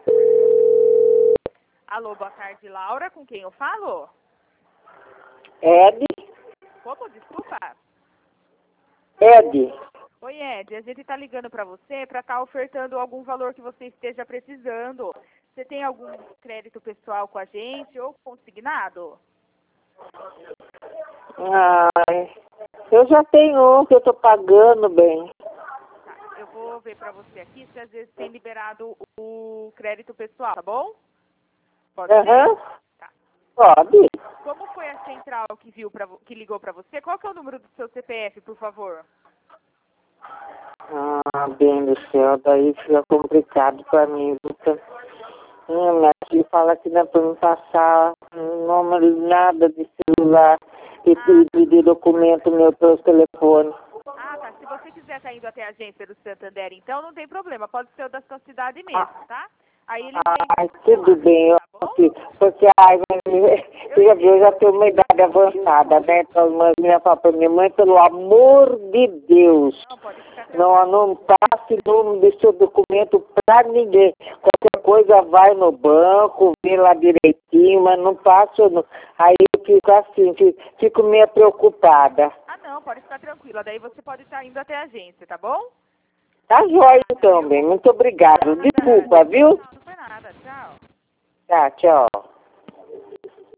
Alô, boa tarde, Laura. Com quem eu falo? Ed? Como? Desculpa. Ed? Oi, Ed. A gente tá ligando pra você pra estar ofertando algum valor que você esteja precisando. Você tem algum crédito pessoal com a gente ou consignado? Ai, eu já tenho um que eu tô pagando bem. Tá, eu vou ver pra você aqui se às vezes tem liberado o crédito pessoal, tá bom? Pode ser? Tá. Pode. Como foi a central que ligou pra você? Qual que é o número do seu CPF, por favor? Bem do céu, daí fica complicado pra mim. Minha filha fala que não é pra me passar número, nada de celular e de documento meu pelo telefone. Ah, tá. Se você quiser estar indo até a agência do Santander, então não tem problema. Pode ser o da sua cidade mesmo, tá? Aí eles vêm Tudo bem, tá bom? porque eu já tenho uma idade avançada, né? Então, mas minha fala pra minha mãe, pelo amor de Deus, Não, pode ficar tranquilo. não passe número do seu documento pra ninguém. Qualquer coisa vai no banco, vê lá direitinho, mas não passe. Aí eu fico assim, fico meio preocupada. Ah, não, pode ficar tranquila. Daí você pode estar indo até a agência, tá bom? Tá jóia então, bem. Muito obrigado. Desculpa, viu? Não, não foi nada. Tchau. Tá, tchau.